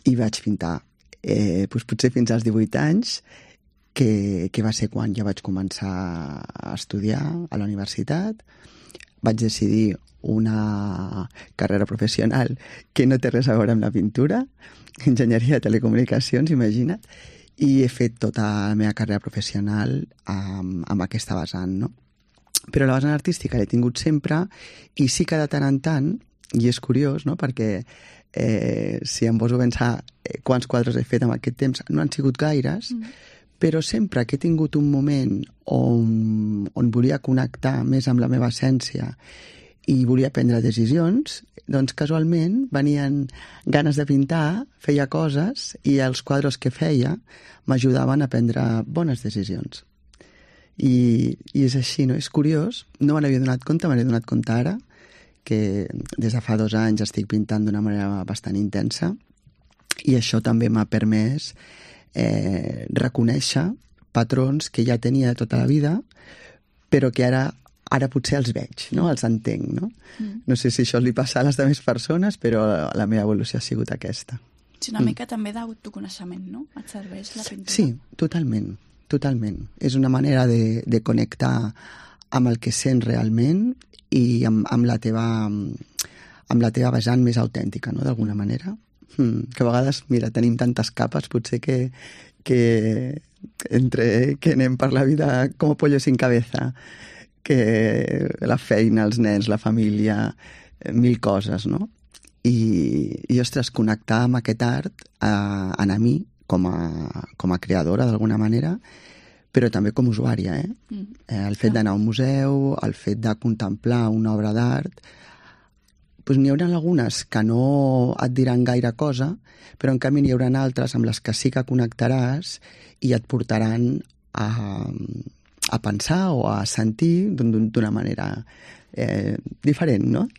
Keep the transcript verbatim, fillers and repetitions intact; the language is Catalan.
i vaig pintar. Eh, doncs potser fins als divuit anys, que, que va ser quan ja vaig començar a estudiar a la universitat. Vaig decidir una carrera professional que no té res a veure amb la pintura, enginyeria de telecomunicacions, imagina't, i he fet tota la meva carrera professional amb, amb aquesta vessant, no? Però la vessant artística l'he tingut sempre, i sí que de tant en tant, i és curiós, no?, perquè eh, si em poso a pensar eh, quants quadres he fet en aquest temps, no han sigut gaires, mm. però sempre que he tingut un moment on, on volia connectar més amb la meva essència i volia prendre decisions, doncs casualment venien ganes de pintar, feia coses, i els quadres que feia m'ajudaven a prendre bones decisions. I, i és així, no? És curiós, no me n'havia donat compte, me n'he donat compte ara, que des de fa dos anys estic pintant d'una manera bastant intensa, i això també m'ha permès eh, reconèixer patrons que ja tenia tota la vida, però que ara ara potser els veig, no? Els entenc, no? Mm. No sé si això li passa a les altres persones, però la meva evolució ha sigut aquesta. És una mm. mica també d'autoconeixement, no? Et serveix la pintura? Sí, totalment, totalment. És una manera de, de connectar amb el que sents realment i amb, amb, la teva, amb la teva vessant més autèntica, no?, d'alguna manera. Mm. Que a vegades, mira, tenim tantes capes, potser que, que entre que anem per la vida com pollo sin cabeza, que la feina, els nens, la família, mil coses, no? I, i ostres, connectar amb aquest art a, a mi com a, com a creadora, d'alguna manera, però també com a usuària, eh? Mm. eh el fet d'anar a un museu, el fet de contemplar una obra d'art, doncs n'hi haurà algunes que no et diran gaire cosa, però en canvi n'hi haurà altres amb les que sí que connectaràs i et portaran a a pensar o a sentir d'una manera eh, diferent, no?